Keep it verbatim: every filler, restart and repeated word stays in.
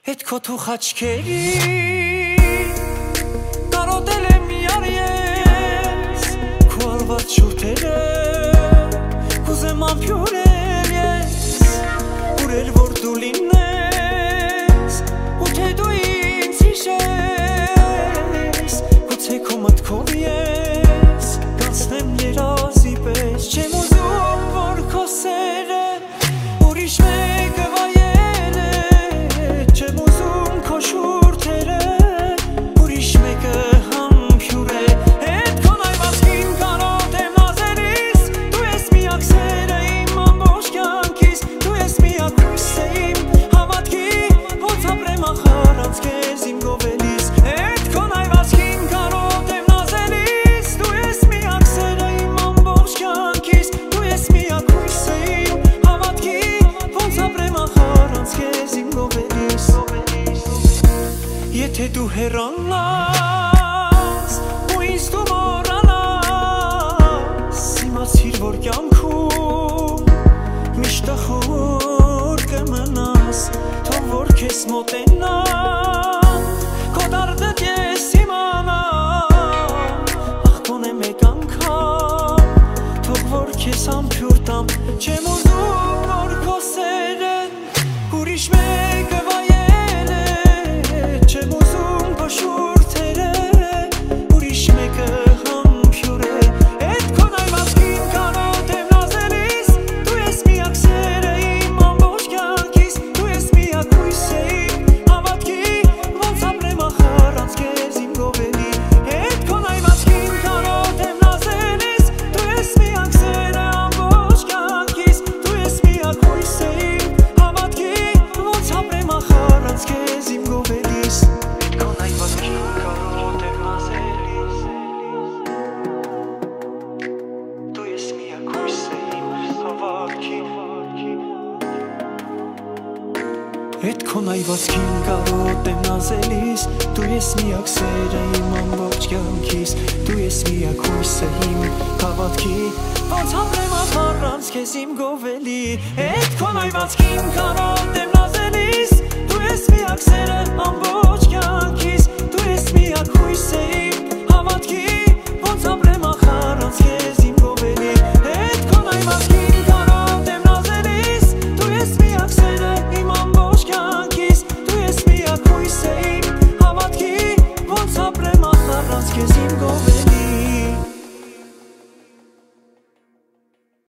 Էդ քո թուխ աչքերի կարոտել եմ միարես Քո ալված շուրթերը կուզեմ ամփյուրել ես Ուրել որ դու լինես ու թե դու ինձ հիշես Գուցե քո մտքով ես կանցնեմ երազի պես Չեմ ուզում որ քո սերը ուրիշ մեկը վայել է Չեմ ուզում քո շուրթերը ուրիշ մեկը համբյուր է Էդ քո նայվածքին կարոտեմ նազելիս Դու ես միակ սերը իմ ամբողջ կյանքիս Դու ես միակ հույսը իմ հավատքի Ոնց ապրեմ ախառանց քեզ իմ գովելիս Էդ քո նայվածքին կարոտեմ նազելիս Դու ես միակ սերը իմ ամբողջ կյանքիս Դու ես միակ հույսը իմ հավատքի Ոնց ապրեմ ախառանց քեզ իմ գովելիս Եթե դու հեռանաս ու ինձ դու մոռանաս Իմացիր որ կյանքում միշտ ախոր կմնաս Թող որ քեզ մոտենամ քո դարդդ ես իմանամ Ախ գոնե մեկ անգամ թող որ քեզ ամփյուր տամ Չեմ ուզում որ քո սերը ուրիշ մեկը վայել է Չեմ ուզում քո շուրթերը ուրիշ մեկը համբյուր է Էդ քո նայվածքին կարոտեմ նազելիս Դու ես միակ սերը իմ ամբողջ կյանքիս Դու ես միակ հույսը իմ հավատքի Ոնց ապրեմ ախառանց քեզ իմ գովելի Էդ քո նայվածքին կարոտեմ նազելիս Դու ես միակ սերը ամբողջ կյանքիս Դու ես միակ հույսը իմ հավատքի Ոնց ապրեմ ախառանց քեզ իմ գովելիս Էդ քո նայվածքին կարոտեմ նազելիս Դու ես միակ հույսը իմ հավատքի Էդ քո նայվածքին կարոտեմ նազելիս Դու ես միակ սերը իմ ամբողջ կյանքիս Դու ես միակ հույսը իմ հավատքի Ոնց ապրեմ ախառանց քեզ իմ գովելի Էդ քո նայվածքին կարոտեմ նազելիս Դու ես միակ սերը ամբողջ կյանքիս Դու ես միակ հույսը իմ հավատքի Ոնց ապրեմ ախառանց քեզ